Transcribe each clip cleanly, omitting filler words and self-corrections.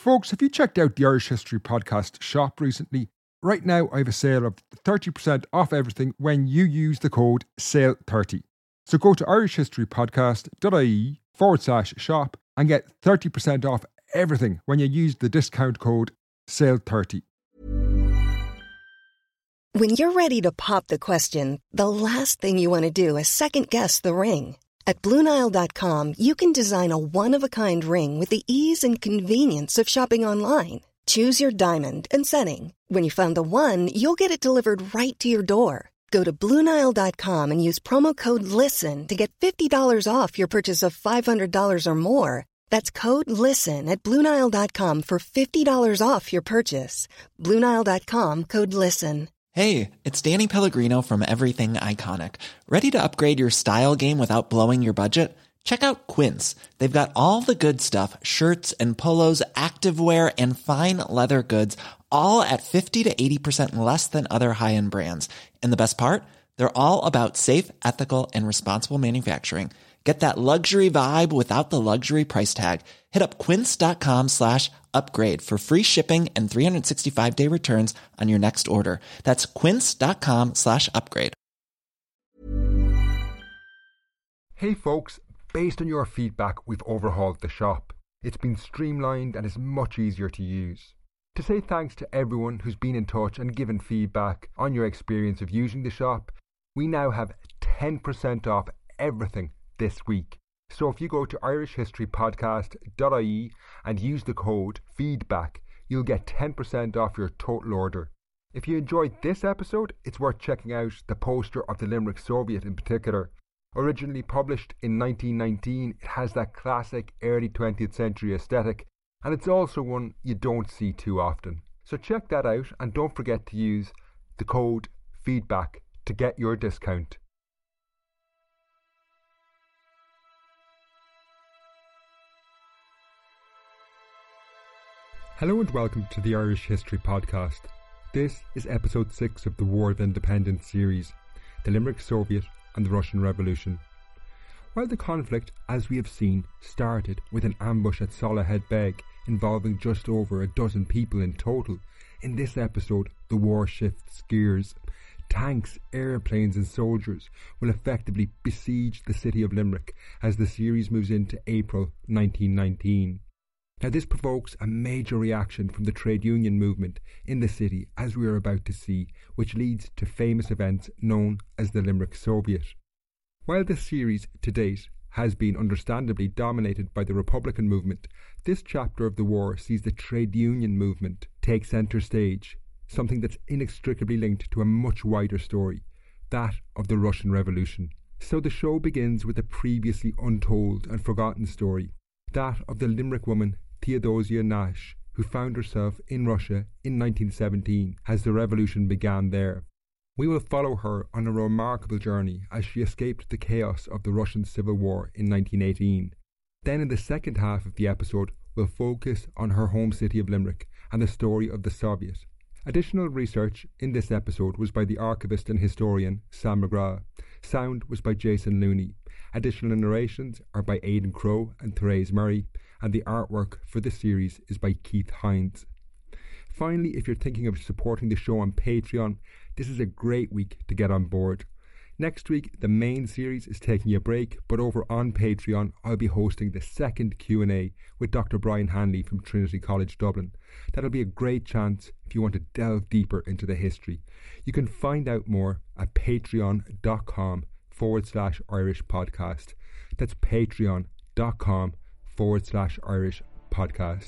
Folks, have you checked out the Irish History Podcast shop recently? Right now, I have a sale of 30% off everything when you use the code SALE30. So go to irishhistorypodcast.ie/shop and get 30% off everything when you use the discount code SALE30. When you're ready to pop the question, the last thing you want to do is second-guess the ring. At BlueNile.com, you can design a one-of-a-kind ring with the ease and convenience of shopping online. Choose your diamond and setting. When you find the one, you'll get it delivered right to your door. Go to BlueNile.com and use promo code LISTEN to get $50 off your purchase of $500 or more. That's code LISTEN at BlueNile.com for $50 off your purchase. BlueNile.com, code LISTEN. Hey, it's Danny Pellegrino from Everything Iconic. Ready to upgrade your style game without blowing your budget? Check out Quince. They've got all the good stuff, shirts and polos, activewear, and fine leather goods, all at 50 to 80% less than other high-end brands. And the best part? They're all about safe, ethical, and responsible manufacturing. Get that luxury vibe without the luxury price tag. Hit up quince.com/upgrade for free shipping and 365-day returns on your next order. That's quince.com/upgrade. Hey folks, based on your feedback, we've overhauled the shop. It's been streamlined and is much easier to use. To say thanks to everyone who's been in touch and given feedback on your experience of using the shop, we now have 10% off everything this week. So if you go to irishhistorypodcast.ie and use the code FEEDBACK, you'll get 10% off your total order. If you enjoyed this episode, it's worth checking out the poster of the Limerick Soviet in particular. Originally published in 1919, it has that classic early 20th century aesthetic, and it's also one you don't see too often. So check that out, and don't forget to use the code FEEDBACK to get your discount. Hello and welcome to the Irish History Podcast. This is episode 6 of the War of Independence series, the Limerick Soviet and the Russian Revolution. While the conflict, as we have seen, started with an ambush at Solohead Beg involving just over a dozen people in total, in this episode the war shifts gears. Tanks, airplanes and soldiers will effectively besiege the city of Limerick as the series moves into April 1919. Now this provokes a major reaction from the trade union movement in the city, as we are about to see, which leads to famous events known as the Limerick Soviet. While this series to date has been understandably dominated by the Republican movement, this chapter of the war sees the trade union movement take centre stage, something that's inextricably linked to a much wider story, that of the Russian Revolution. So the show begins with a previously untold and forgotten story, that of the Limerick woman Theodosia Nash, who found herself in Russia in 1917 as the revolution began there. We will follow her on a remarkable journey as she escaped the chaos of the Russian Civil War in 1918. Then in the second half of the episode, we'll focus on her home city of Limerick and the story of the Soviet. Additional research in this episode was by the archivist and historian Sam McGrath. Sound was by Jason Looney. Additional narrations are by Aidan Crowe and Therese Murray, and the artwork for this series is by Keith Hines. Finally, if you're thinking of supporting the show on Patreon, this is a great week to get on board. Next week, the main series is taking a break, but over on Patreon, I'll be hosting the second Q&A with Dr. Brian Hanley from Trinity College Dublin. That'll be a great chance if you want to delve deeper into the history. You can find out more at patreon.com/Irish podcast. That's patreon.com/Irish podcast.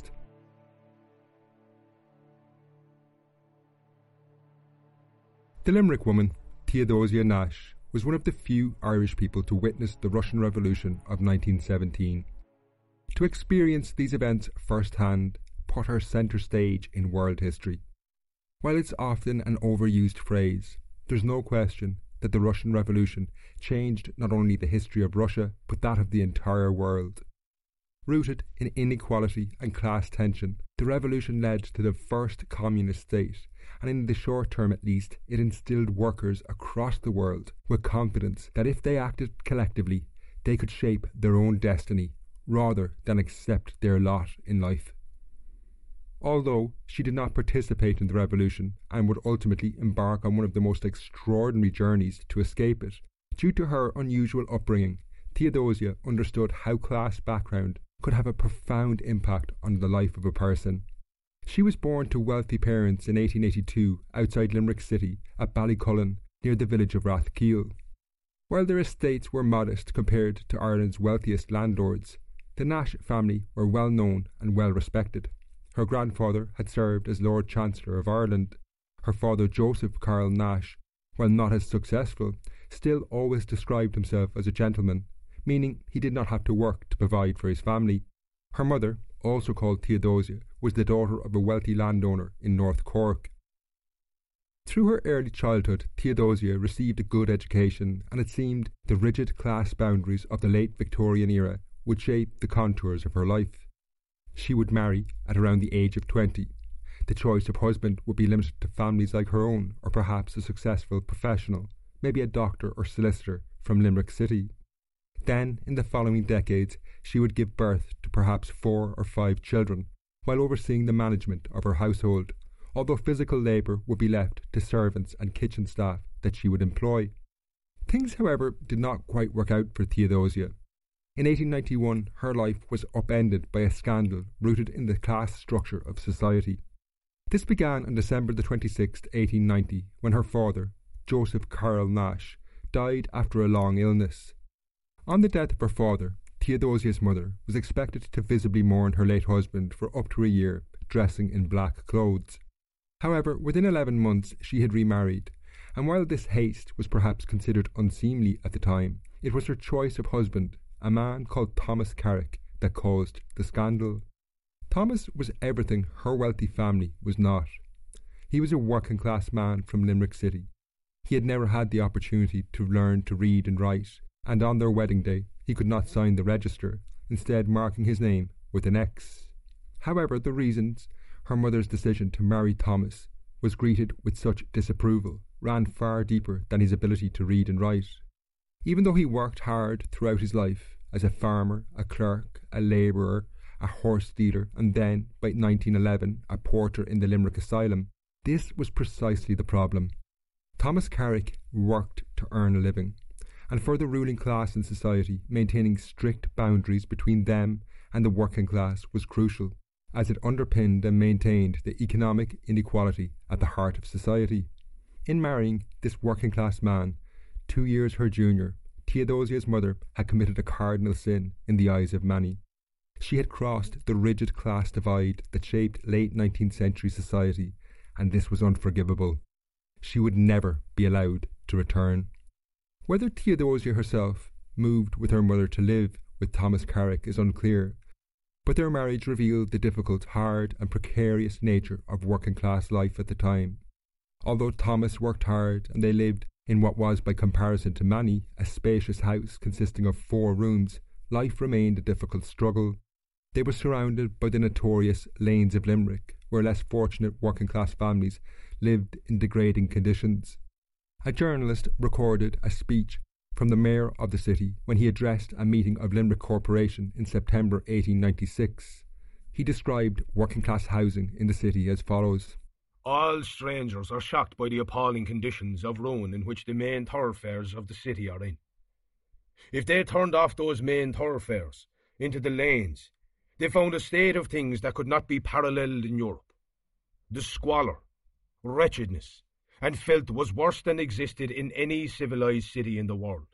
The Limerick woman, Theodosia Nash, was one of the few Irish people to witness the Russian Revolution of 1917. To experience these events firsthand put her centre stage in world history. While it's often an overused phrase, there's no question that the Russian Revolution changed not only the history of Russia, but that of the entire world. Rooted in inequality and class tension, the revolution led to the first communist state, and in the short term at least, it instilled workers across the world with confidence that if they acted collectively, they could shape their own destiny rather than accept their lot in life. Although she did not participate in the revolution and would ultimately embark on one of the most extraordinary journeys to escape it, due to her unusual upbringing, Theodosia understood how class background could have a profound impact on the life of a person. She was born to wealthy parents in 1882 outside Limerick City at Ballycullen, near the village of Rathkeale. While their estates were modest compared to Ireland's wealthiest landlords, the Nash family were well known and well respected. Her grandfather had served as Lord Chancellor of Ireland. Her father, Joseph Carl Nash, while not as successful, still always described himself as a gentleman, meaning he did not have to work to provide for his family. Her mother, also called Theodosia, was the daughter of a wealthy landowner in North Cork. Through her early childhood, Theodosia received a good education, and it seemed the rigid class boundaries of the late Victorian era would shape the contours of her life. She would marry at around the age of 20. The choice of husband would be limited to families like her own, or perhaps a successful professional, maybe a doctor or solicitor from Limerick City. Then, in the following decades, she would give birth to perhaps 4 or 5 children, while overseeing the management of her household, although physical labour would be left to servants and kitchen staff that she would employ. Things, however, did not quite work out for Theodosia. In 1891, her life was upended by a scandal rooted in the class structure of society. This began on December the 26th, 1890, when her father, Joseph Carl Nash, died after a long illness. On the death of her father, Theodosia's mother was expected to visibly mourn her late husband for up to a year, dressing in black clothes. However, within 11 months she had remarried, and while this haste was perhaps considered unseemly at the time, it was her choice of husband, a man called Thomas Carrick, that caused the scandal. Thomas was everything her wealthy family was not. He was a working class man from Limerick City. He had never had the opportunity to learn to read and write, and on their wedding day he could not sign the register, instead marking his name with an X. However, the reasons her mother's decision to marry Thomas was greeted with such disapproval ran far deeper than his ability to read and write. Even though he worked hard throughout his life as a farmer, a clerk, a labourer, a horse dealer, and then, by 1911, a porter in the Limerick Asylum, this was precisely the problem. Thomas Carrick worked to earn a living, and for the ruling class in society, maintaining strict boundaries between them and the working class was crucial, as it underpinned and maintained the economic inequality at the heart of society. In marrying this working class man, 2 years her junior, Theodosia's mother had committed a cardinal sin in the eyes of many. She had crossed the rigid class divide that shaped late 19th century society, and this was unforgivable. She would never be allowed to return. Whether Theodosia herself moved with her mother to live with Thomas Carrick is unclear, but their marriage revealed the difficult, hard and precarious nature of working class life at the time. Although Thomas worked hard and they lived in what was, by comparison to many, a spacious house consisting of 4 rooms, life remained a difficult struggle. They were surrounded by the notorious lanes of Limerick, where less fortunate working class families lived in degrading conditions. A journalist recorded a speech from the mayor of the city when he addressed a meeting of Limerick Corporation in September 1896. He described working class housing in the city as follows. All strangers are shocked by the appalling conditions of ruin in which the main thoroughfares of the city are in. If they turned off those main thoroughfares into the lanes, they found a state of things that could not be paralleled in Europe. The squalor, wretchedness, and filth was worse than existed in any civilized city in the world.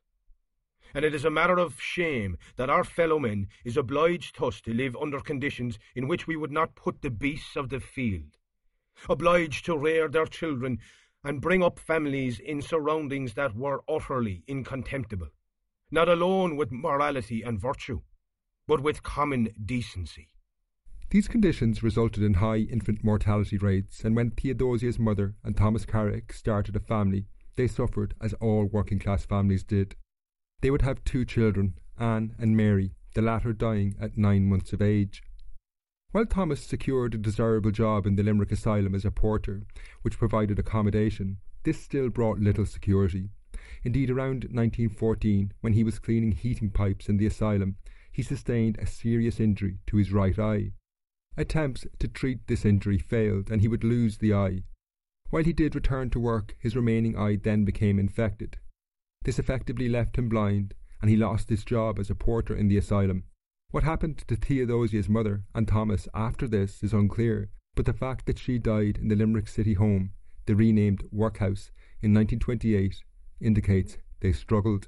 And it is a matter of shame that our fellow men is obliged thus to live under conditions in which we would not put the beasts of the field, obliged to rear their children and bring up families in surroundings that were utterly incontemptible, not alone with morality and virtue, but with common decency. These conditions resulted in high infant mortality rates, and when Theodosia's mother and Thomas Carrick started a family, they suffered as all working class families did. They would have 2 children, Anne and Mary, the latter dying at 9 months of age. While Thomas secured a desirable job in the Limerick Asylum as a porter, which provided accommodation, this still brought little security. Indeed, around 1914, when he was cleaning heating pipes in the asylum, he sustained a serious injury to his right eye. Attempts to treat this injury failed and he would lose the eye. While he did return to work, his remaining eye then became infected. This effectively left him blind and he lost his job as a porter in the asylum. What happened to Theodosia's mother and Thomas after this is unclear, but the fact that she died in the Limerick City home, the renamed Workhouse, in 1928 indicates they struggled.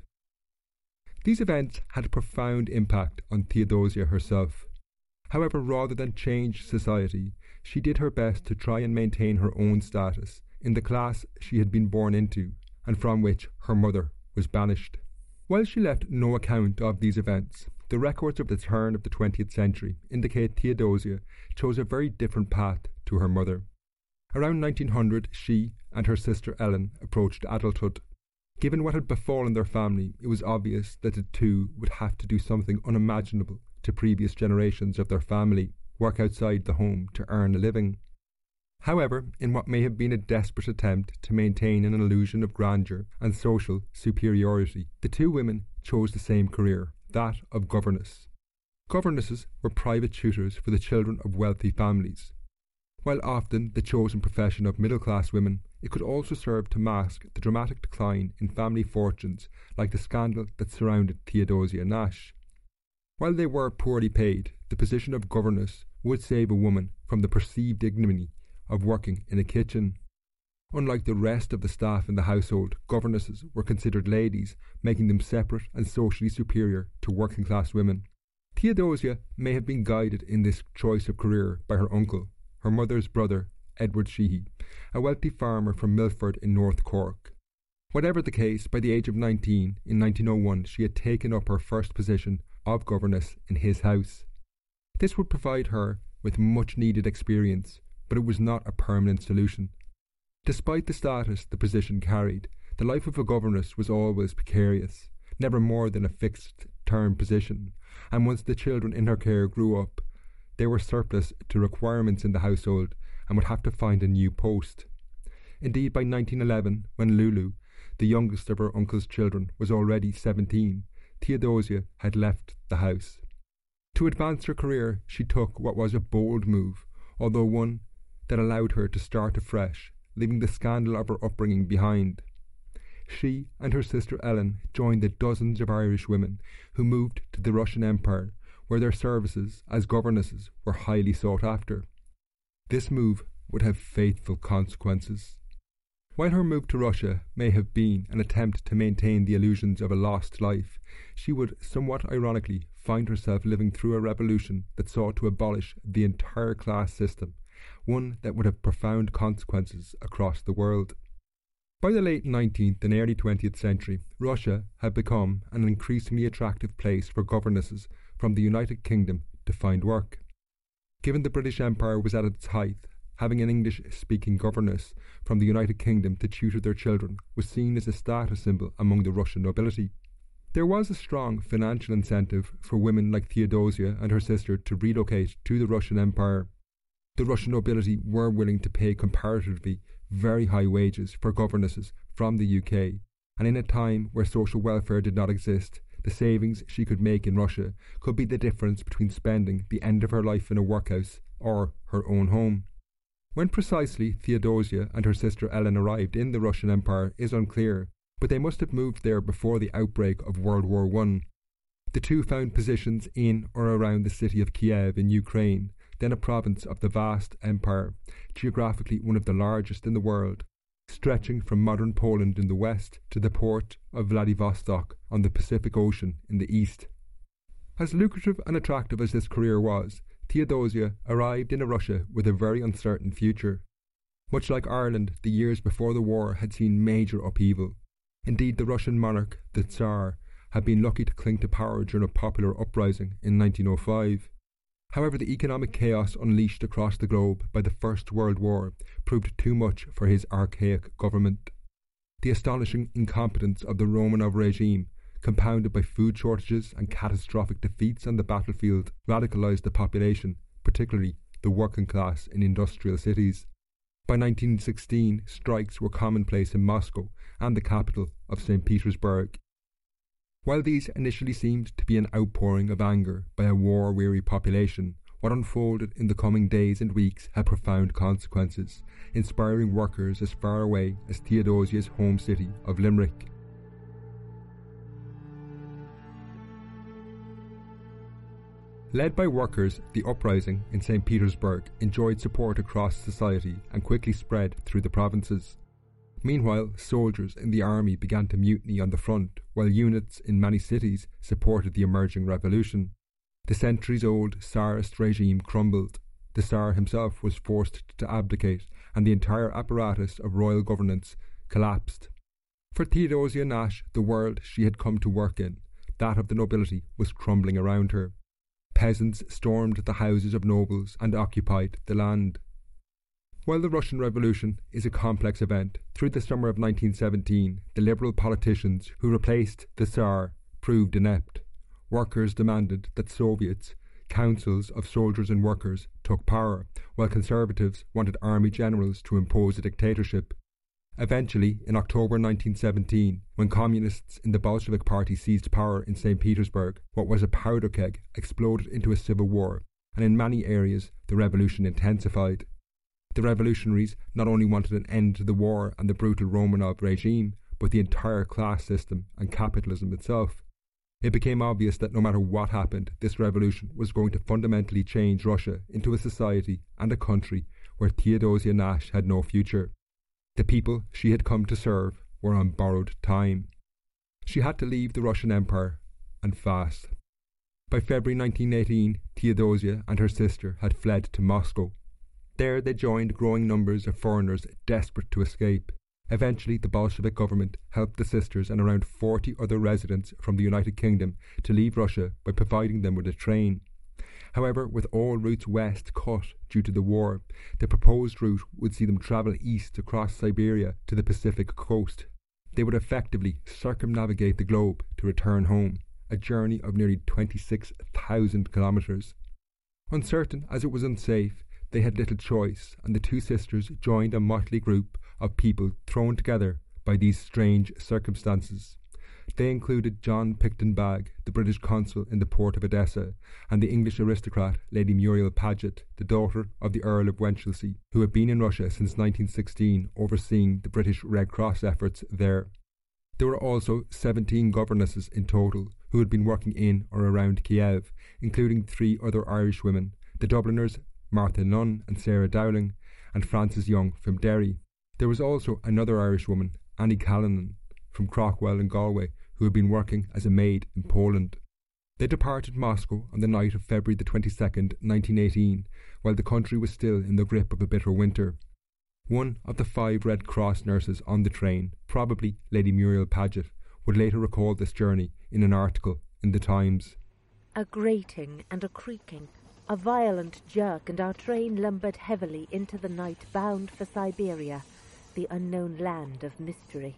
These events had a profound impact on Theodosia herself. However, rather than change society, she did her best to try and maintain her own status in the class she had been born into and from which her mother was banished. While she left no account of these events, the records of the turn of the 20th century indicate Theodosia chose a very different path to her mother. Around 1900, she and her sister Ellen approached adulthood. Given what had befallen their family, it was obvious that the two would have to do something unimaginable to previous generations of their family, work outside the home to earn a living. However, in what may have been a desperate attempt to maintain an illusion of grandeur and social superiority, the two women chose the same career, that of governess. Governesses were private tutors for the children of wealthy families. While often the chosen profession of middle-class women, it could also serve to mask the dramatic decline in family fortunes like the scandal that surrounded Theodosia Nash. While they were poorly paid, the position of governess would save a woman from the perceived ignominy of working in a kitchen. Unlike the rest of the staff in the household, governesses were considered ladies, making them separate and socially superior to working-class women. Theodosia may have been guided in this choice of career by her uncle, her mother's brother, Edward Sheehy, a wealthy farmer from Milford in North Cork. Whatever the case, by the age of 19, in 1901, she had taken up her first position of governess in his house. This would provide her with much-needed experience, but it was not a permanent solution. Despite the status the position carried, the life of a governess was always precarious, never more than a fixed-term position, and once the children in her care grew up, they were surplus to requirements in the household and would have to find a new post. Indeed, by 1911, when Lulu, the youngest of her uncle's children, was already 17, Theodosia had left the house. To advance her career, she took what was a bold move, although one that allowed her to start afresh, leaving the scandal of her upbringing behind. She and her sister Ellen joined the dozens of Irish women who moved to the Russian Empire, where their services as governesses were highly sought after. This move would have fateful consequences. While her move to Russia may have been an attempt to maintain the illusions of a lost life, she would, somewhat ironically, find herself living through a revolution that sought to abolish the entire class system, one that would have profound consequences across the world. By the late 19th and early 20th century, Russia had become an increasingly attractive place for governesses from the United Kingdom to find work. Given the British Empire was at its height, having an English-speaking governess from the United Kingdom to tutor their children was seen as a status symbol among the Russian nobility. There was a strong financial incentive for women like Theodosia and her sister to relocate to the Russian Empire. The Russian nobility were willing to pay comparatively very high wages for governesses from the UK, and in a time where social welfare did not exist, the savings she could make in Russia could be the difference between spending the end of her life in a workhouse or her own home. When precisely Theodosia and her sister Ellen arrived in the Russian Empire is unclear, but they must have moved there before the outbreak of World War I. The two found positions in or around the city of Kiev in Ukraine, then a province of the vast empire, geographically one of the largest in the world, stretching from modern Poland in the west to the port of Vladivostok on the Pacific Ocean in the east. As lucrative and attractive as this career was, Theodosia arrived in a Russia with a very uncertain future. Much like Ireland, the years before the war had seen major upheaval. Indeed, the Russian monarch, the Tsar, had been lucky to cling to power during a popular uprising in 1905. However, the economic chaos unleashed across the globe by the First World War proved too much for his archaic government. The astonishing incompetence of the Romanov regime, compounded by food shortages and catastrophic defeats on the battlefield, radicalised the population, particularly the working class in industrial cities. By 1916, strikes were commonplace in Moscow and the capital of St. Petersburg. While these initially seemed to be an outpouring of anger by a war-weary population, What unfolded in the coming days and weeks had profound consequences, inspiring workers as far away as Theodosia's home city of Limerick. Led by workers, the uprising in St. Petersburg enjoyed support across society and quickly spread through the provinces. Meanwhile, soldiers in the army began to mutiny on the front, while units in many cities supported the emerging revolution. The centuries-old Tsarist regime crumbled. The Tsar himself was forced to abdicate, and the entire apparatus of royal governance collapsed. For Theodosia Nash, the world she had come to work in, that of the nobility, was crumbling around her. Peasants stormed the houses of nobles and occupied the land. While the Russian Revolution is a complex event, through the summer of 1917, the liberal politicians who replaced the Tsar proved inept. Workers demanded that Soviets, councils of soldiers and workers, took power, while conservatives wanted army generals to impose a dictatorship. Eventually, in October 1917, when communists in the Bolshevik Party seized power in St. Petersburg, what was a powder keg exploded into a civil war, and in many areas the revolution intensified. The revolutionaries not only wanted an end to the war and the brutal Romanov regime, but the entire class system and capitalism itself. It became obvious that no matter what happened, this revolution was going to fundamentally change Russia into a society and a country where Theodosia Nash had no future. The people she had come to serve were on borrowed time. She had to leave the Russian Empire, and fast. By February 1918, Theodosia and her sister had fled to Moscow. There they joined growing numbers of foreigners desperate to escape. Eventually, the Bolshevik government helped the sisters and around 40 other residents from the United Kingdom to leave Russia by providing them with a train. However, with all routes west cut due to the war, the proposed route would see them travel east across Siberia to the Pacific coast. They would effectively circumnavigate the globe to return home, a journey of nearly 26,000 kilometres. Uncertain as it was unsafe, they had little choice, and the two sisters joined a motley group of people thrown together by these strange circumstances. They included John Picton Bagg, the British consul in the port of Odessa, and the English aristocrat Lady Muriel Paget, the daughter of the Earl of Winchelsea, who had been in Russia since 1916, overseeing the British Red Cross efforts there. There were also 17 governesses in total, who had been working in or around Kiev, including 3 other Irish women, the Dubliners Martha Nunn and Sarah Dowling, and Frances Young from Derry. There was also another Irish woman, Annie Callanan, from Crockwell in Galway, who had been working as a maid in Poland. They departed Moscow on the night of February the 22nd, 1918, while the country was still in the grip of a bitter winter. One of the 5 Red Cross nurses on the train, probably Lady Muriel Paget, would later recall this journey in an article in the Times. A grating and a creaking, a violent jerk, and our train lumbered heavily into the night, bound for Siberia, the unknown land of mystery.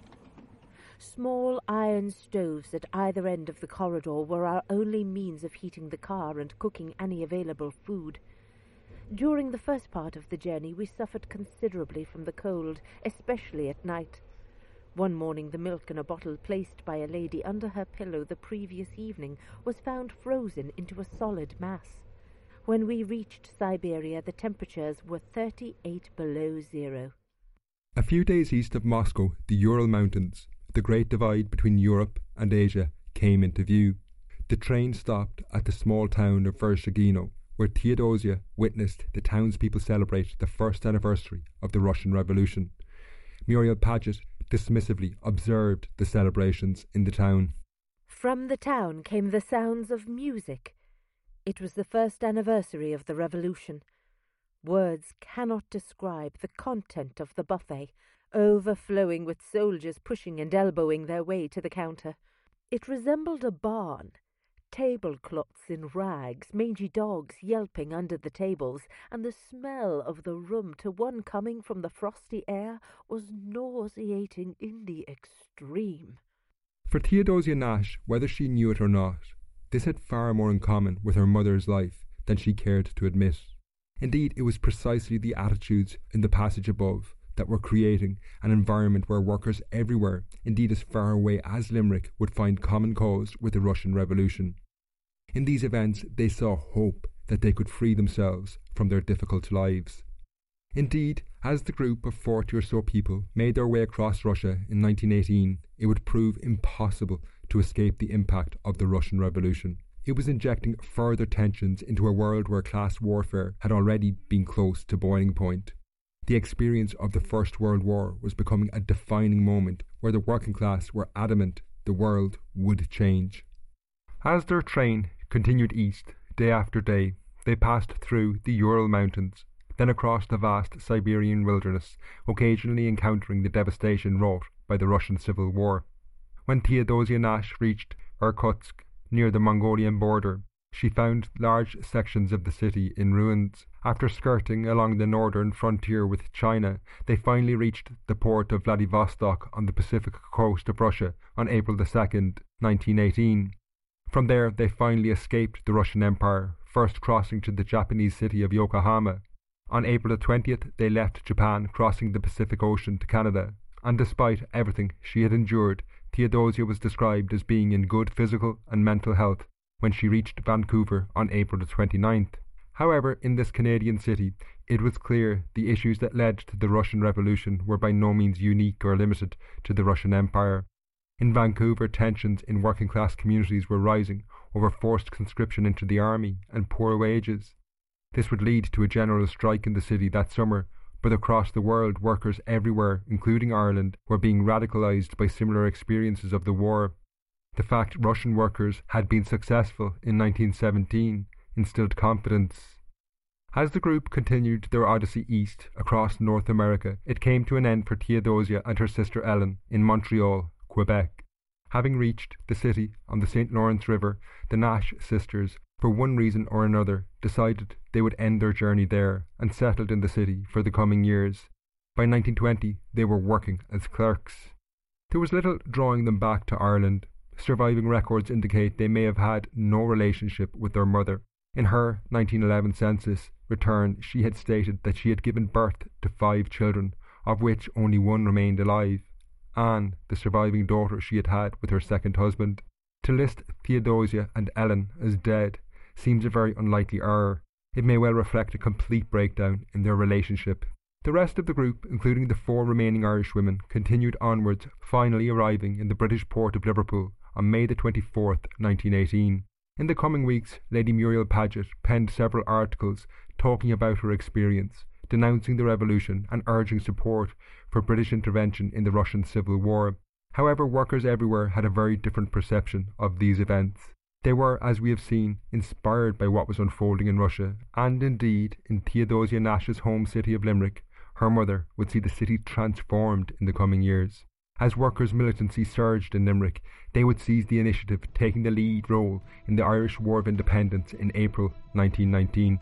Small iron stoves at either end of the corridor were our only means of heating the car and cooking any available food. During the first part of the journey we suffered considerably from the cold, especially at night. One morning the milk in a bottle placed by a lady under her pillow the previous evening was found frozen into a solid mass. When we reached Siberia, the temperatures were 38 below zero. A few days east of Moscow, the Ural Mountains, the great divide between Europe and Asia, came into view. The train stopped at the small town of Vereshchagino, where Theodosia witnessed the townspeople celebrate the first anniversary of the Russian Revolution. Muriel Paget dismissively observed the celebrations in the town. From the town came the sounds of music. It was the first anniversary of the revolution. Words cannot describe the content of the buffet, overflowing with soldiers pushing and elbowing their way to the counter. It resembled a barn. Tablecloths in rags, mangy dogs yelping under the tables, and the smell of the room, to one coming from the frosty air, was nauseating in the extreme. For Theodosia Nash, whether she knew it or not, this had far more in common with her mother's life than she cared to admit. Indeed, it was precisely the attitudes in the passage above that were creating an environment where workers everywhere, indeed as far away as Limerick, would find common cause with the Russian Revolution. In these events they saw hope, that they could free themselves from their difficult lives. Indeed, as the group of 40 or so people made their way across Russia in 1918, it would prove impossible to escape the impact of the Russian Revolution. It was injecting further tensions into a world where class warfare had already been close to boiling point. The experience of the First World War was becoming a defining moment where the working class were adamant the world would change. As their train continued east day after day, they passed through the Ural Mountains, then across the vast Siberian wilderness, occasionally encountering the devastation wrought by the Russian Civil War. When Theodosia Nash reached Irkutsk, near the Mongolian border, she found large sections of the city in ruins. After skirting along the northern frontier with China, they finally reached the port of Vladivostok on the Pacific coast of Russia on April 2nd, 1918. From there, they finally escaped the Russian Empire, first crossing to the Japanese city of Yokohama. On April 20th, they left Japan, crossing the Pacific Ocean to Canada, and despite everything she had endured, Theodosia was described as being in good physical and mental health when she reached Vancouver on April 29th. However, in this Canadian city, it was clear the issues that led to the Russian Revolution were by no means unique or limited to the Russian Empire. In Vancouver, tensions in working-class communities were rising over forced conscription into the army and poor wages. This would lead to a general strike in the city that summer, but across the world, workers everywhere, including Ireland, were being radicalised by similar experiences of the war. The fact Russian workers had been successful in 1917 instilled confidence. As the group continued their odyssey east across North America, it came to an end for Theodosia and her sister Ellen in Montreal, Quebec. Having reached the city on the St. Lawrence River, the Nash sisters, for one reason or another, decided they would end their journey there and settled in the city for the coming years. By 1920, they were working as clerks. There was little drawing them back to Ireland. Surviving records indicate they may have had no relationship with their mother. In her 1911 census return, she had stated that she had given birth to 5 children, of which only one remained alive, Anne, the surviving daughter she had had with her second husband. To list Theodosia and Ellen as dead seems a very unlikely error. It may well reflect a complete breakdown in their relationship. The rest of the group, including the 4 remaining Irish women, continued onwards, finally arriving in the British port of Liverpool on May 24th, 1918. In the coming weeks, Lady Muriel Paget penned several articles talking about her experience, denouncing the revolution and urging support for British intervention in the Russian Civil War. However, workers everywhere had a very different perception of these events. They were, as we have seen, inspired by what was unfolding in Russia, and indeed, in Theodosia Nash's home city of Limerick, her mother would see the city transformed in the coming years. As workers' militancy surged in Limerick, they would seize the initiative, taking the lead role in the Irish War of Independence in April 1919.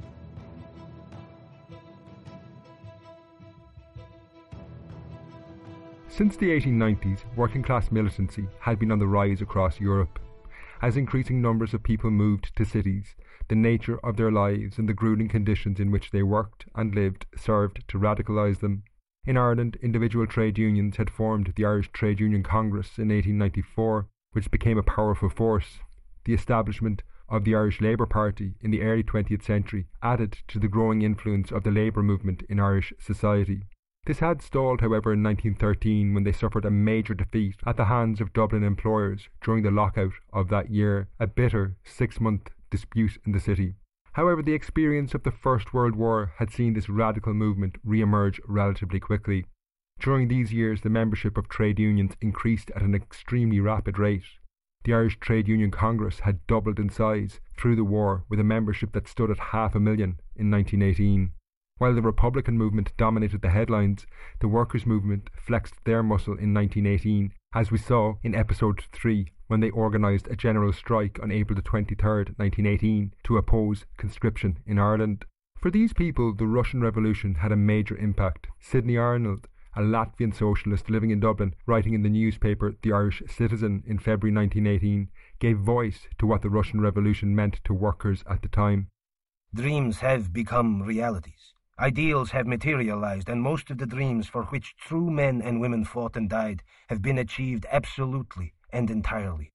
Since the 1890s, working-class militancy had been on the rise across Europe. As increasing numbers of people moved to cities, the nature of their lives and the grueling conditions in which they worked and lived served to radicalise them. In Ireland, individual trade unions had formed the Irish Trade Union Congress in 1894, which became a powerful force. The establishment of the Irish Labour Party in the early 20th century added to the growing influence of the labour movement in Irish society. This had stalled, however, in 1913 when they suffered a major defeat at the hands of Dublin employers during the lockout of that year, a bitter 6-month dispute in the city. However, the experience of the First World War had seen this radical movement re-emerge relatively quickly. During these years, the membership of trade unions increased at an extremely rapid rate. The Irish Trade Union Congress had doubled in size through the war, with a membership that stood at 500,000 in 1918. While the Republican movement dominated the headlines, the workers' movement flexed their muscle in 1918, as we saw in episode 3, when they organised a general strike on April 23rd, 1918, to oppose conscription in Ireland. For these people, the Russian Revolution had a major impact. Sidney Arnold, a Latvian socialist living in Dublin, writing in the newspaper The Irish Citizen in February 1918, gave voice to what the Russian Revolution meant to workers at the time. Dreams have become realities. Ideals have materialized, and most of the dreams for which true men and women fought and died have been achieved absolutely and entirely.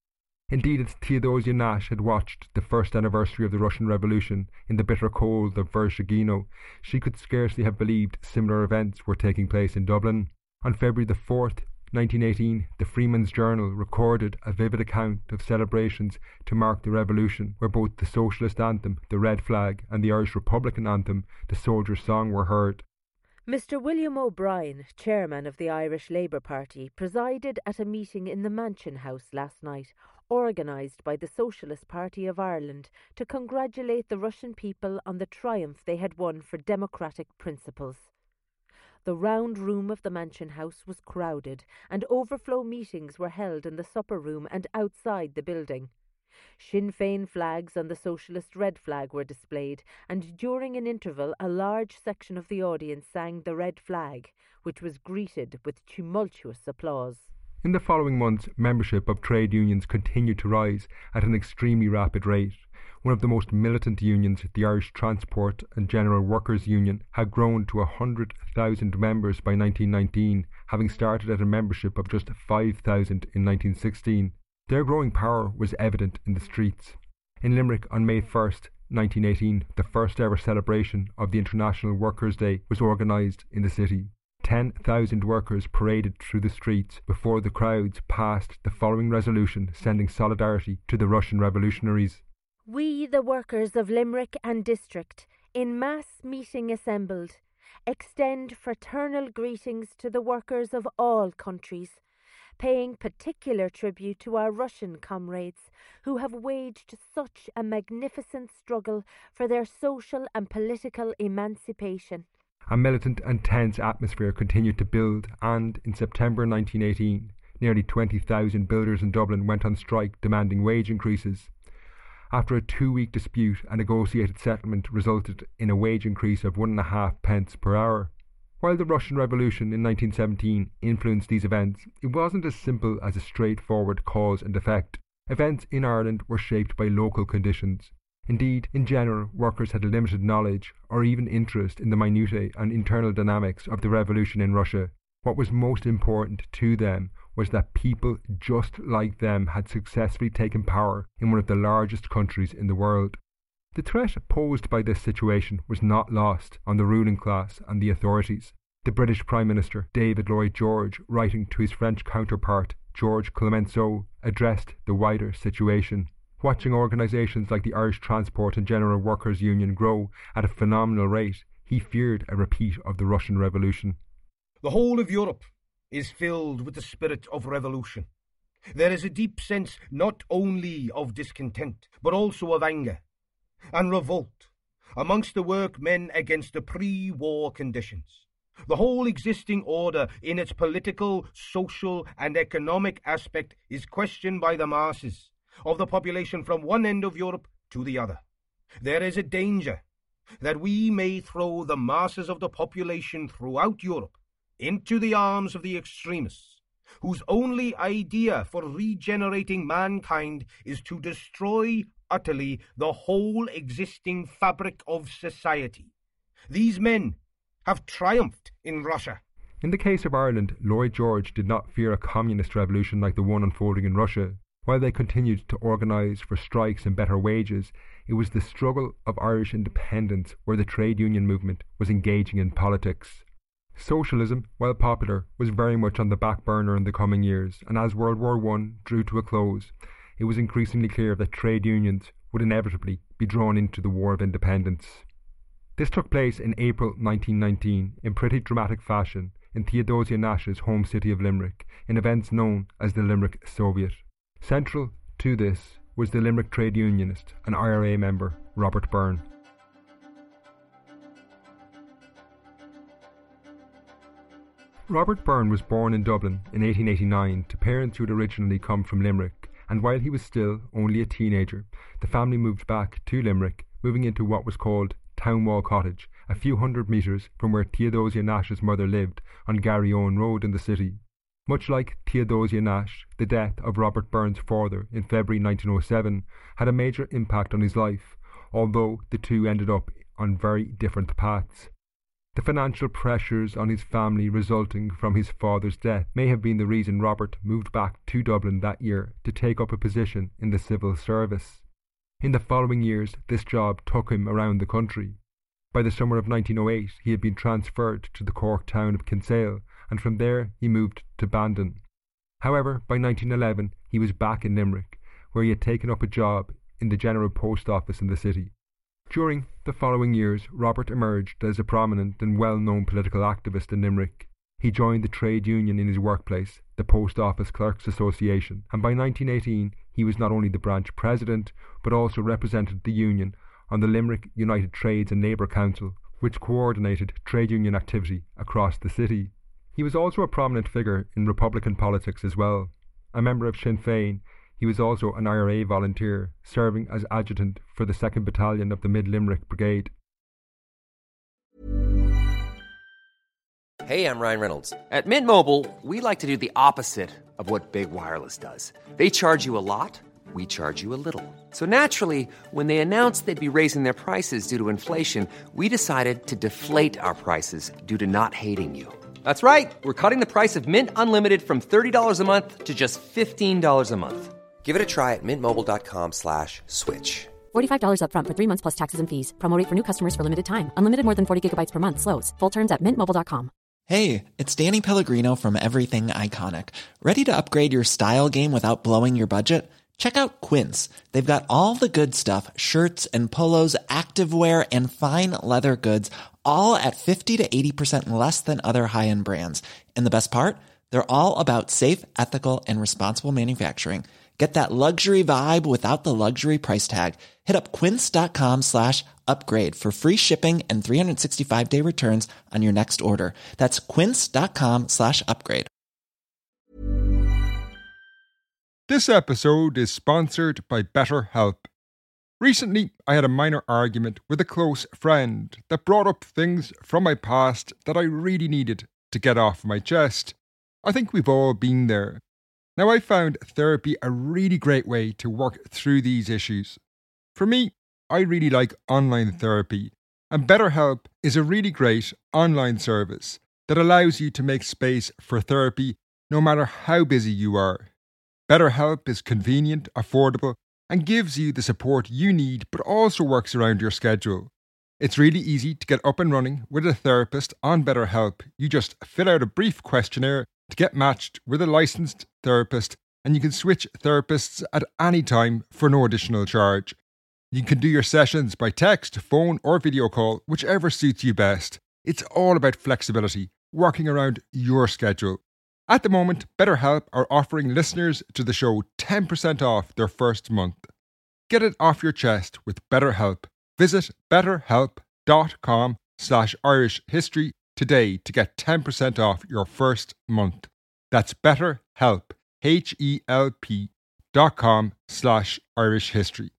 Indeed, as Theodosia Nash had watched the first anniversary of the Russian Revolution in the bitter cold of Vereshchagino, she could scarcely have believed similar events were taking place in Dublin. On February the 4th, 1918, the Freeman's Journal recorded a vivid account of celebrations to mark the revolution, where both the socialist anthem, the Red Flag, and the Irish Republican anthem, the Soldier's Song, were heard. Mr. William O'Brien, chairman of the Irish Labour Party, presided at a meeting in the Mansion House last night, organised by the Socialist Party of Ireland to congratulate the Russian people on the triumph they had won for democratic principles. The round room of the Mansion House was crowded, and overflow meetings were held in the supper room and outside the building. Sinn Féin flags and the Socialist Red Flag were displayed, and during an interval a large section of the audience sang the Red Flag, which was greeted with tumultuous applause. In the following months, membership of trade unions continued to rise at an extremely rapid rate. One of the most militant unions, the Irish Transport and General Workers Union, had grown to 100,000 members by 1919, having started at a membership of just 5,000 in 1916. Their growing power was evident in the streets. In Limerick on May 1st, 1918, the first ever celebration of the International Workers' Day was organised in the city. 10,000 workers paraded through the streets before the crowds passed the following resolution sending solidarity to the Russian revolutionaries. We, the workers of Limerick and district, in mass meeting assembled, extend fraternal greetings to the workers of all countries, paying particular tribute to our Russian comrades who have waged such a magnificent struggle for their social and political emancipation. A militant and tense atmosphere continued to build, and in September 1918, nearly 20,000 builders in Dublin went on strike demanding wage increases. After a 2-week dispute, a negotiated settlement resulted in a wage increase of 1.5 pence per hour. While the Russian Revolution in 1917 influenced these events, it wasn't as simple as a straightforward cause and effect. Events in Ireland were shaped by local conditions. Indeed, in general, workers had limited knowledge or even interest in the minutiae and internal dynamics of the revolution in Russia. What was most important to them was that people just like them had successfully taken power in one of the largest countries in the world. The threat posed by this situation was not lost on the ruling class and the authorities. The British Prime Minister, David Lloyd George, writing to his French counterpart, Georges Clemenceau, addressed the wider situation. Watching organisations like the Irish Transport and General Workers Union grow at a phenomenal rate, he feared a repeat of the Russian Revolution. The whole of Europe is filled with the spirit of revolution. There is a deep sense not only of discontent, but also of anger and revolt amongst the workmen against the pre-war conditions. The whole existing order in its political, social and economic aspect is questioned by the masses of the population from one end of Europe to the other. There is a danger that we may throw the masses of the population throughout Europe into the arms of the extremists, whose only idea for regenerating mankind is to destroy utterly the whole existing fabric of society. These men have triumphed in Russia. In the case of Ireland, Lloyd George did not fear a communist revolution like the one unfolding in Russia. While they continued to organise for strikes and better wages, it was the struggle of Irish independence where the trade union movement was engaging in politics. Socialism, while popular, was very much on the back burner in the coming years, and as World War I drew to a close, it was increasingly clear that trade unions would inevitably be drawn into the War of Independence. This took place in April 1919 in pretty dramatic fashion in Theodosia Nash's home city of Limerick, in events known as the Limerick Soviet. Central to this was the Limerick trade unionist and IRA member Robert Byrne. Robert Byrne was born in Dublin in 1889 to parents who had originally come from Limerick, and while he was still only a teenager, the family moved back to Limerick, moving into what was called Townwall Cottage, a few hundred metres from where Theodosia Nash's mother lived on Garryowen Road in the city. Much like Theodosia Nash, the death of Robert Byrne's father in February 1907 had a major impact on his life, although the two ended up on very different paths. The financial pressures on his family resulting from his father's death may have been the reason Robert moved back to Dublin that year to take up a position in the civil service. In the following years, this job took him around the country. By the summer of 1908, he had been transferred to the Cork town of Kinsale, and from there he moved to Bandon. However, by 1911, he was back in Limerick, where he had taken up a job in the General Post Office in the city. During the following years, Robert emerged as a prominent and well-known political activist in Limerick. He joined the trade union in his workplace, the Post Office Clerks Association, and by 1918 he was not only the branch president, but also represented the union on the Limerick United Trades and Labour Council, which coordinated trade union activity across the city. He was also a prominent figure in Republican politics as well. A member of Sinn Féin, he was also an IRA volunteer, serving as adjutant for the 2nd Battalion of the Mid-Limerick Brigade. Hey, I'm Ryan Reynolds. At Mint Mobile, we like to do the opposite of what Big Wireless does. They charge you a lot, we charge you a little. So naturally, when they announced they'd be raising their prices due to inflation, we decided to deflate our prices due to not hating you. That's right. We're cutting the price of Mint Unlimited from $30 a month to just $15 a month. Give it a try at mintmobile.com/switch. $45 up front for 3 months plus taxes and fees. Promo rate for new customers for limited time. Unlimited more than 40 gigabytes per month. Slows full terms at mintmobile.com. Hey, it's Danny Pellegrino from Everything Iconic. Ready to upgrade your style game without blowing your budget? Check out Quince. They've got all the good stuff, shirts and polos, activewear, and fine leather goods, all at 50 to 80% less than other high-end brands. And the best part? They're all about safe, ethical, and responsible manufacturing. Get that luxury vibe without the luxury price tag. Hit up quince.com/upgrade for free shipping and 365-day returns on your next order. That's quince.com/upgrade. This episode is sponsored by BetterHelp. Recently, I had a minor argument with a close friend that brought up things from my past that I really needed to get off my chest. I think we've all been there. Now, I found therapy a really great way to work through these issues. For me, I really like online therapy, and BetterHelp is a really great online service that allows you to make space for therapy no matter how busy you are. BetterHelp is convenient, affordable, and gives you the support you need, but also works around your schedule. It's really easy to get up and running with a therapist on BetterHelp. You just fill out a brief questionnaire to get matched with a licensed therapist, and you can switch therapists at any time for no additional charge. You can do your sessions by text, phone, or video call, whichever suits you best. It's all about flexibility, working around your schedule. At the moment, BetterHelp are offering listeners to the show 10% off their first month. Get it off your chest with BetterHelp. Visit betterhelp.com/Irish history today to get 10% off your first month. That's BetterHelp, HELP.com/Irish history.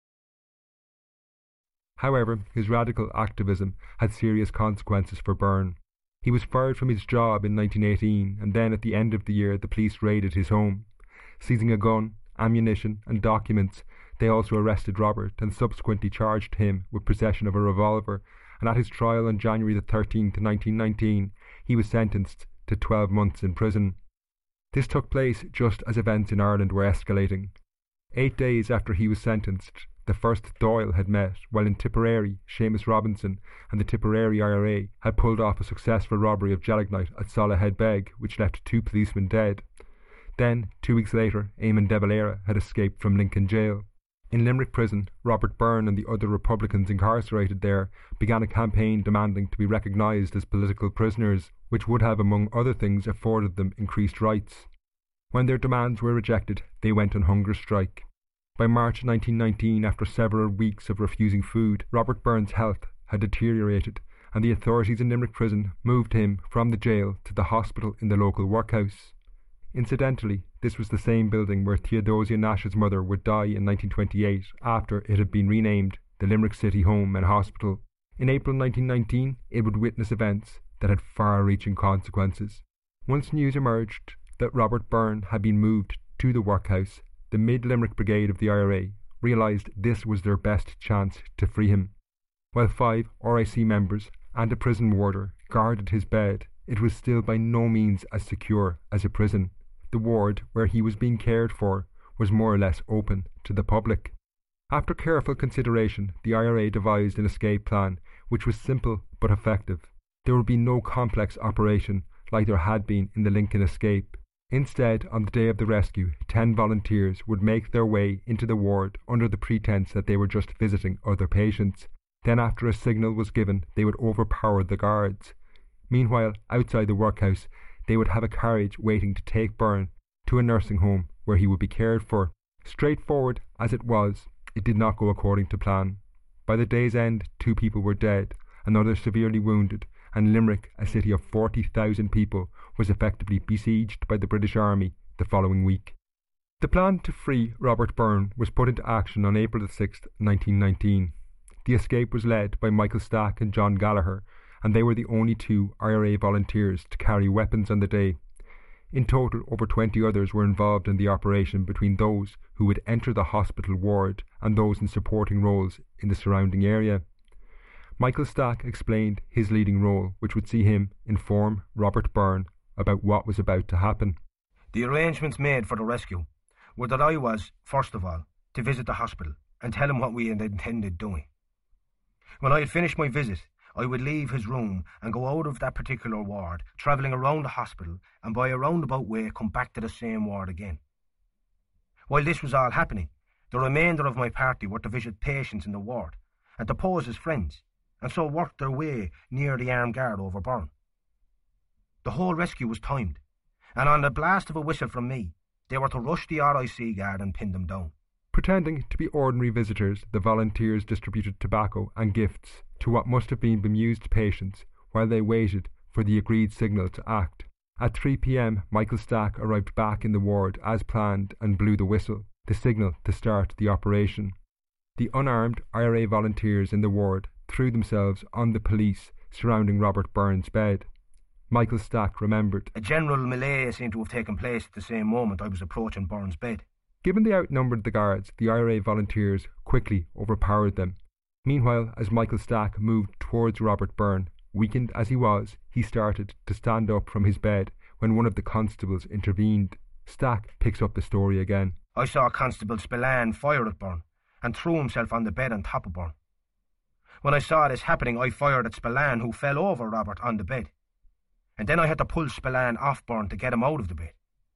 However, his radical activism had serious consequences for Byrne. He was fired from his job in 1918, and then at the end of the year the police raided his home. Seizing a gun, ammunition and documents, they also arrested Robert and subsequently charged him with possession of a revolver, and at his trial on January the 13th, 1919, he was sentenced to 12 months in prison. This took place just as events in Ireland were escalating. 8 days after he was sentenced, the first Dáil had met, while in Tipperary, Seamus Robinson and the Tipperary IRA had pulled off a successful robbery of Gelignite at Solahead Beg, which left 2 policemen dead. Then, 2 weeks later, Eamon de Valera had escaped from Lincoln Jail. In Limerick Prison, Robert Byrne and the other Republicans incarcerated there began a campaign demanding to be recognised as political prisoners, which would have, among other things, afforded them increased rights. When their demands were rejected, they went on hunger strike. By March 1919, after several weeks of refusing food, Robert Byrne's health had deteriorated, and the authorities in Limerick Prison moved him from the jail to the hospital in the local workhouse. Incidentally, this was the same building where Theodosia Nash's mother would die in 1928 after it had been renamed the Limerick City Home and Hospital. In April 1919, it would witness events that had far-reaching consequences. Once news emerged that Robert Byrne had been moved to the workhouse, the Mid-Limerick Brigade of the IRA realised this was their best chance to free him. While 5 RIC members and a prison warder guarded his bed, it was still by no means as secure as a prison. The ward where he was being cared for was more or less open to the public. After careful consideration, the IRA devised an escape plan which was simple but effective. There would be no complex operation like there had been in the Lincoln escape. Instead, on the day of the rescue, 10 volunteers would make their way into the ward under the pretense that they were just visiting other patients. Then, after a signal was given, they would overpower the guards. Meanwhile, outside the workhouse, they would have a carriage waiting to take Byrne to a nursing home where he would be cared for. Straightforward as it was, it did not go according to plan. By the day's end, 2 people were dead, another severely wounded, and Limerick, a city of 40,000 people, was effectively besieged by the British Army the following week. The plan to free Robert Byrne was put into action on April 6, 1919. The escape was led by Michael Stack and John Gallagher, and they were the only 2 IRA volunteers to carry weapons on the day. In total, over 20 others were involved in the operation, between those who would enter the hospital ward and those in supporting roles in the surrounding area. Michael Stack explained his leading role, which would see him inform Robert Byrne about what was about to happen. The arrangements made for the rescue were that I was, first of all, to visit the hospital and tell him what we had intended doing. When I had finished my visit, I would leave his room and go out of that particular ward, travelling around the hospital, and by a roundabout way come back to the same ward again. While this was all happening, the remainder of my party were to visit patients in the ward and to pose as friends, and so work their way near the armed guard over Byrne. The whole rescue was timed, and on the blast of a whistle from me, they were to rush the RIC guard and pin them down. Pretending to be ordinary visitors, the volunteers distributed tobacco and gifts to what must have been bemused patients while they waited for the agreed signal to act. At 3 p.m, Michael Stack arrived back in the ward as planned and blew the whistle, the signal to start the operation. The unarmed IRA volunteers in the ward threw themselves on the police surrounding Robert Byrne's bed. Michael Stack remembered, "A general melee seemed to have taken place at the same moment I was approaching Byrne's bed." Given they outnumbered the guards, the IRA volunteers quickly overpowered them. Meanwhile, as Michael Stack moved towards Robert Byrne, weakened as he was, he started to stand up from his bed when one of the constables intervened. Stack picks up the story again. "I saw Constable Spillane fire at Byrne and threw himself on the bed on top of Byrne. When I saw this happening, I fired at Spillane, who fell over Robert on the bed. And then I had to pull Spillane off Byrne to get him out of the bed."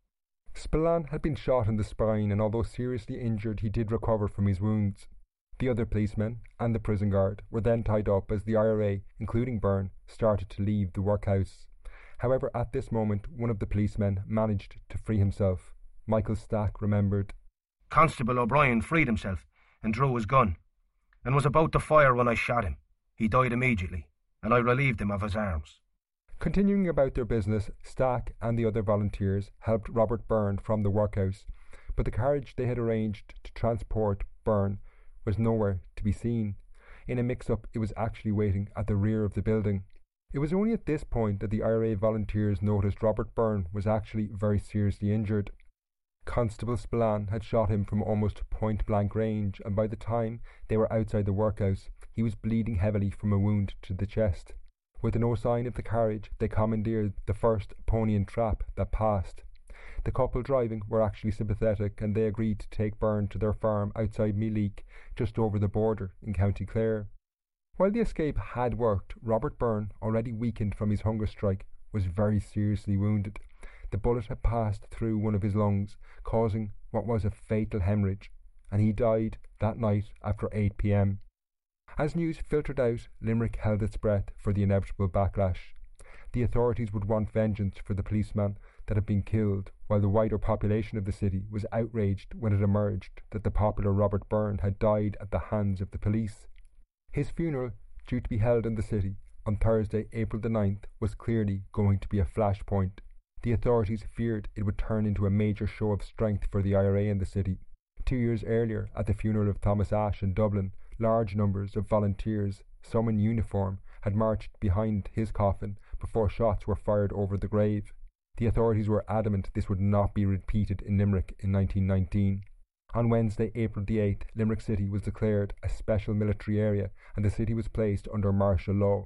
Spillane had been shot in the spine, and although seriously injured, he did recover from his wounds. The other policemen and the prison guard were then tied up as the IRA, including Byrne, started to leave the workhouse. However, at this moment, one of the policemen managed to free himself. Michael Stack remembered, "Constable O'Brien freed himself and drew his gun, and was about to fire when I shot him. He died immediately, and I relieved him of his arms." Continuing about their business, Stack and the other volunteers helped Robert Byrne from the workhouse, but the carriage they had arranged to transport Byrne was nowhere to be seen. In a mix-up, it was actually waiting at the rear of the building. It was only at this point that the IRA volunteers noticed Robert Byrne was actually very seriously injured. Constable Spillane had shot him from almost point-blank range, and by the time they were outside the workhouse, he was bleeding heavily from a wound to the chest. With no sign of the carriage, they commandeered the first pony and trap that passed. The couple driving were actually sympathetic, and they agreed to take Byrne to their farm outside Mealeek, just over the border in County Clare. While the escape had worked, Robert Byrne, already weakened from his hunger strike, was very seriously wounded. The bullet had passed through one of his lungs, causing what was a fatal hemorrhage, and he died that night after 8 p.m. As news filtered out, Limerick held its breath for the inevitable backlash. The authorities would want vengeance for the policeman that had been killed, while the wider population of the city was outraged when it emerged that the popular Robert Byrne had died at the hands of the police. His funeral, due to be held in the city on Thursday, April the 9th, was clearly going to be a flashpoint. The authorities feared it would turn into a major show of strength for the IRA in the city. 2 years earlier, at the funeral of Thomas Ashe in Dublin, large numbers of volunteers, some in uniform, had marched behind his coffin before shots were fired over the grave. The authorities were adamant this would not be repeated in Limerick in 1919. On Wednesday, April the 8th, Limerick City was declared a special military area, and the city was placed under martial law.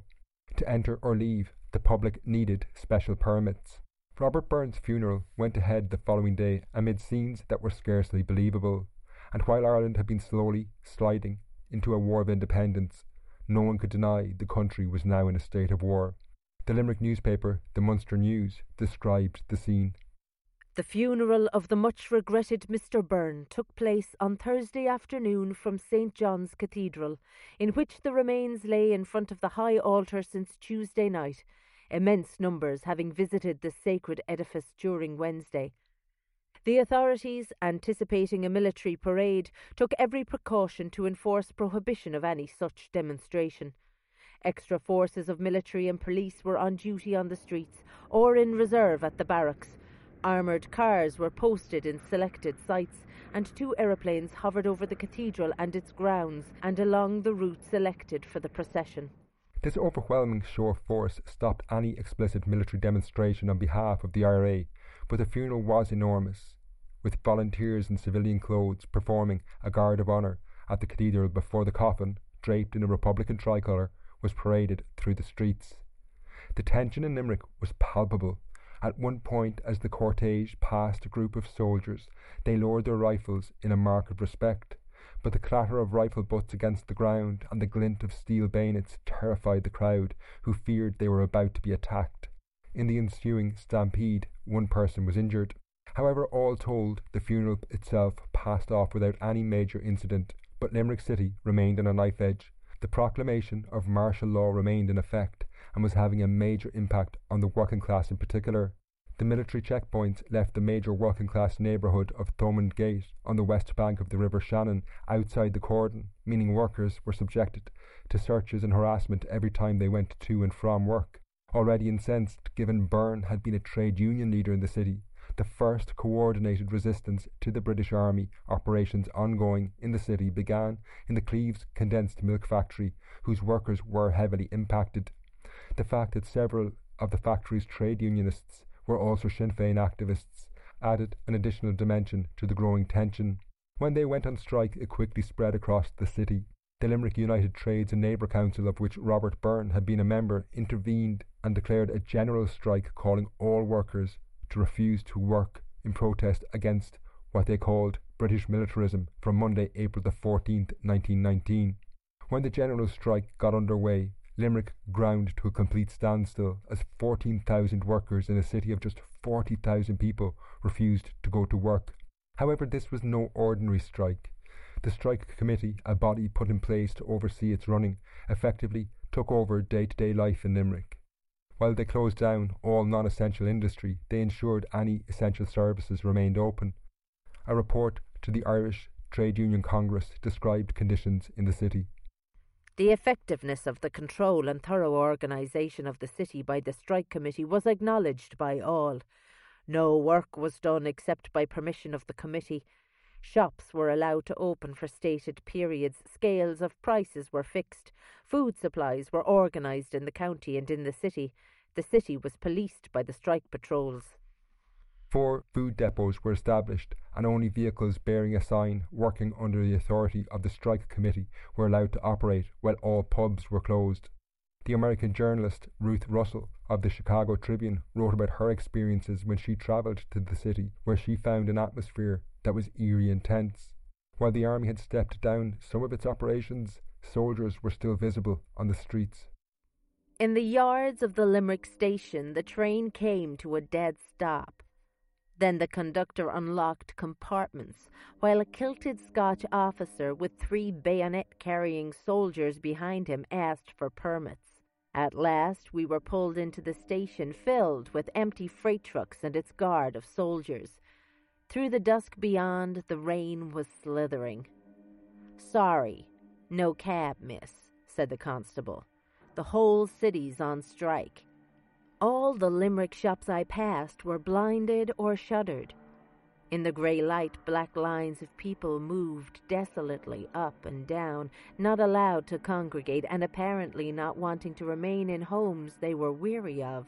To enter or leave, the public needed special permits. Robert Burns' funeral went ahead the following day amid scenes that were scarcely believable, and while Ireland had been slowly sliding into a war of independence, no one could deny the country was now in a state of war. The Limerick newspaper, the Munster News, described the scene. The funeral of the much-regretted Mr. Byrne took place on Thursday afternoon from St. John's Cathedral, in which the remains lay in front of the high altar since Tuesday night, immense numbers having visited the sacred edifice during Wednesday. The authorities, anticipating a military parade, took every precaution to enforce prohibition of any such demonstration. Extra forces of military and police were on duty on the streets or in reserve at the barracks. Armoured cars were posted in selected sites, and 2 aeroplanes hovered over the cathedral and its grounds and along the route selected for the procession. This overwhelming show of force stopped any explicit military demonstration on behalf of the IRA, but the funeral was enormous, with volunteers in civilian clothes performing a guard of honour at the cathedral before the coffin, draped in a Republican tricolour, was paraded through the streets. The tension in Limerick was palpable. At one point, as the cortege passed a group of soldiers, they lowered their rifles in a mark of respect, but the clatter of rifle butts against the ground and the glint of steel bayonets terrified the crowd, who feared they were about to be attacked. In the ensuing stampede, 1 person was injured. However, all told, the funeral itself passed off without any major incident, but Limerick City remained on a knife edge. The proclamation of martial law remained in effect and was having a major impact on the working class in particular. The military checkpoints left the major working class neighbourhood of Thomond Gate on the west bank of the River Shannon outside the cordon, meaning workers were subjected to searches and harassment every time they went to and from work. Already incensed, given Byrne had been a trade union leader in the city, the first coordinated resistance to the British Army operations ongoing in the city began in the Cleves condensed milk factory, whose workers were heavily impacted. The fact that several of the factory's trade unionists were also Sinn Féin activists added an additional dimension to the growing tension. When they went on strike, it quickly spread across the city. The Limerick United Trades and Labour Council, of which Robert Byrne had been a member, intervened and declared a general strike, calling all workers to refuse to work in protest against what they called British militarism from Monday, April the 14th, 1919. When the general strike got underway, Limerick ground to a complete standstill as 14,000 workers in a city of just 40,000 people refused to go to work. However, this was no ordinary strike. The strike committee, a body put in place to oversee its running, effectively took over day-to-day life in Limerick. While they closed down all non-essential industry, they ensured any essential services remained open. A report to the Irish Trade Union Congress described conditions in the city. The effectiveness of the control and thorough organisation of the city by the strike committee was acknowledged by all. No work was done except by permission of the committee. Shops were allowed to open for stated periods, scales of prices were fixed, food supplies were organised in the county and in the city. The city was policed by the strike patrols. 4 food depots were established, and only vehicles bearing a sign working under the authority of the strike committee were allowed to operate, while all pubs were closed. The American journalist Ruth Russell of the Chicago Tribune wrote about her experiences when she travelled to the city, where she found an atmosphere that was eerie and tense. While the army had stepped down some of its operations, soldiers were still visible on the streets. In the yards of the Limerick station, the train came to a dead stop. Then the conductor unlocked compartments, while a kilted Scotch officer with 3 bayonet-carrying soldiers behind him asked for permits. At last we were pulled into the station, filled with empty freight trucks and its guard of soldiers. Through the dusk beyond, the rain was slithering. "Sorry, no cab, miss," said the constable. "The whole city's on strike." All the Limerick shops I passed were blinded or shuttered. In the grey light, black lines of people moved desolately up and down, not allowed to congregate and apparently not wanting to remain in homes they were weary of.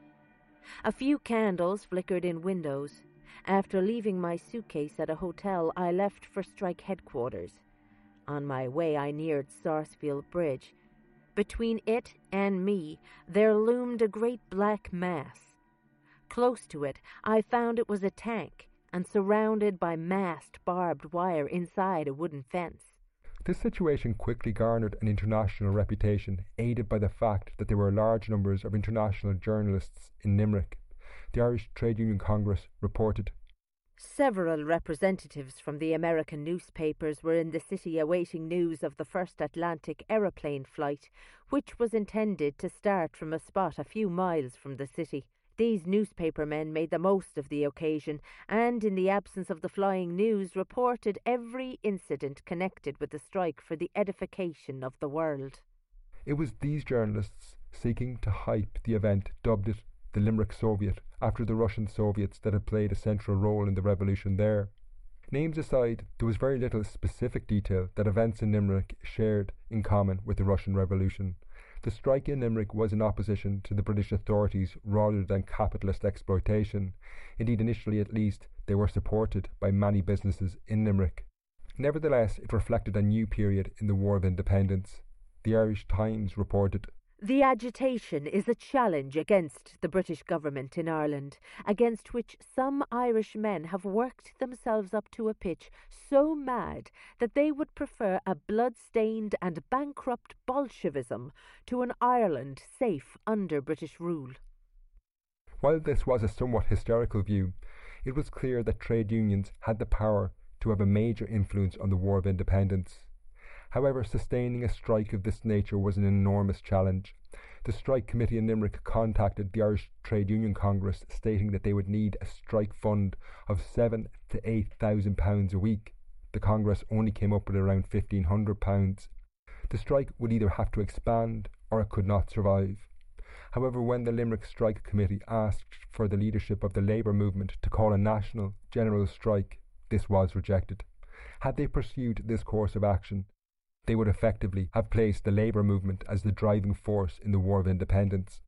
A few candles flickered in windows. After leaving my suitcase at a hotel, I left for strike headquarters. On my way, I neared Sarsfield Bridge. Between it and me, there loomed a great black mass. Close to it, I found it was a tank, and surrounded by massed barbed wire inside a wooden fence. This situation quickly garnered an international reputation, aided by the fact that there were large numbers of international journalists in Limerick. The Irish Trade Union Congress reported, Several representatives from the American newspapers were in the city awaiting news of the first Atlantic aeroplane flight, which was intended to start from a spot a few miles from the city. These newspapermen made the most of the occasion and, in the absence of the flying news, reported every incident connected with the strike for the edification of the world. It was these journalists seeking to hype the event dubbed it the Limerick Soviet, after the Russian Soviets that had played a central role in the revolution there. Names aside, there was very little specific detail that events in Limerick shared in common with the Russian Revolution. The strike in Limerick was in opposition to the British authorities rather than capitalist exploitation. Indeed, initially at least, they were supported by many businesses in Limerick. Nevertheless, it reflected a new period in the War of Independence. The Irish Times reported, The agitation is a challenge against the British government in Ireland, against which some Irish men have worked themselves up to a pitch so mad that they would prefer a blood-stained and bankrupt Bolshevism to an Ireland safe under British rule. While this was a somewhat hysterical view, it was clear that trade unions had the power to have a major influence on the War of Independence. However, sustaining a strike of this nature was an enormous challenge. The strike committee in Limerick contacted the Irish Trade Union Congress, stating that they would need a strike fund of £7,000 to £8,000 a week. The Congress only came up with around £1,500. The strike would either have to expand or it could not survive. However, when the Limerick Strike Committee asked for the leadership of the labour movement to call a national general strike, this was rejected. Had they pursued this course of action, they would effectively have placed the labour movement as the driving force in the War of Independence.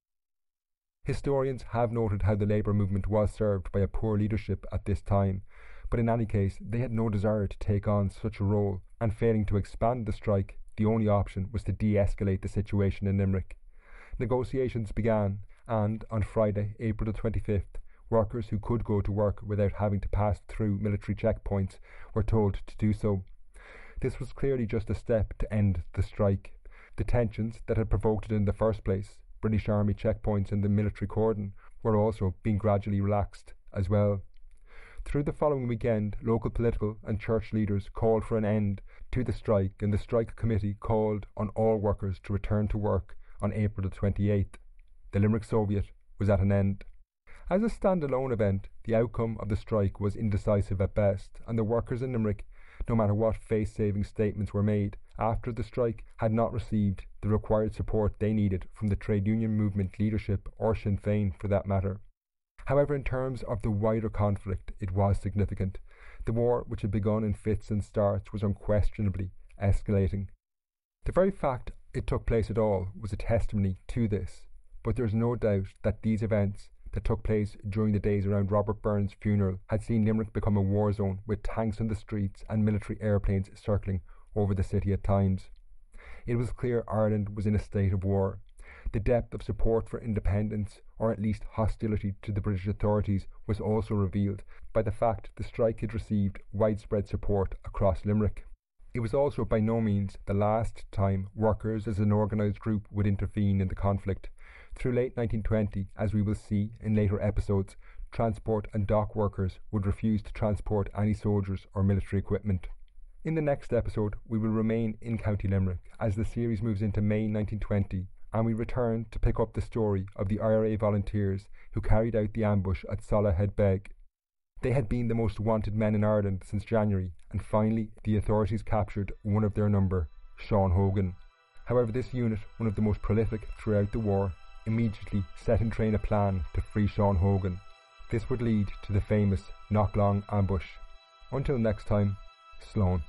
Historians have noted how the labour movement was served by a poor leadership at this time, but in any case they had no desire to take on such a role, and failing to expand the strike, the only option was to de-escalate the situation in Limerick. Negotiations began, and on Friday, April the 25th, workers who could go to work without having to pass through military checkpoints were told to do so. This was clearly just a step to end the strike. The tensions that had provoked it in the first place, British Army checkpoints and the military cordon, were also being gradually relaxed as well. Through the following weekend, local political and church leaders called for an end to the strike, and the strike committee called on all workers to return to work on April the 28th. The Limerick Soviet was at an end. As a standalone event, the outcome of the strike was indecisive at best, and the workers in Limerick, no matter what face-saving statements were made after the strike, had not received the required support they needed from the trade union movement leadership or Sinn Féin for that matter. However, in terms of the wider conflict, it was significant. The war, which had begun in fits and starts, was unquestionably escalating. The very fact it took place at all was a testimony to this, but there is no doubt that these events that took place during the days around Robert Burns' funeral had seen Limerick become a war zone, with tanks on the streets and military airplanes circling over the city at times. It was clear Ireland was in a state of war. The depth of support for independence, or at least hostility to the British authorities, was also revealed by the fact the strike had received widespread support across Limerick. It was also by no means the last time workers as an organised group would intervene in the conflict. Through late 1920, as we will see in later episodes, transport and dock workers would refuse to transport any soldiers or military equipment. In the next episode, we will remain in County Limerick as the series moves into May 1920, and we return to pick up the story of the IRA volunteers who carried out the ambush at Solohead Beg. They had been the most wanted men in Ireland since January, and finally the authorities captured one of their number, Sean Hogan. However, this unit, one of the most prolific throughout the war, immediately set in train a plan to free Sean Hogan. This would lead to the famous Knocklong ambush. Until next time, Sloan.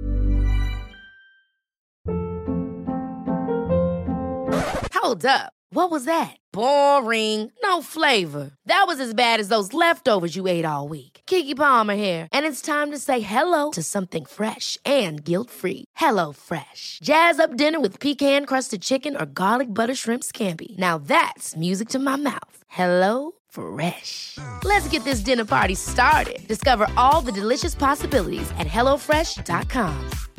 Hold up. What was that? Boring. No flavor. That was as bad as those leftovers you ate all week. Keke Palmer here, and it's time to say hello to something fresh and guilt-free. Hello Fresh. Jazz up dinner with pecan-crusted chicken or garlic butter shrimp scampi. Now that's music to my mouth. Hello Fresh. Let's get this dinner party started. Discover all the delicious possibilities at HelloFresh.com.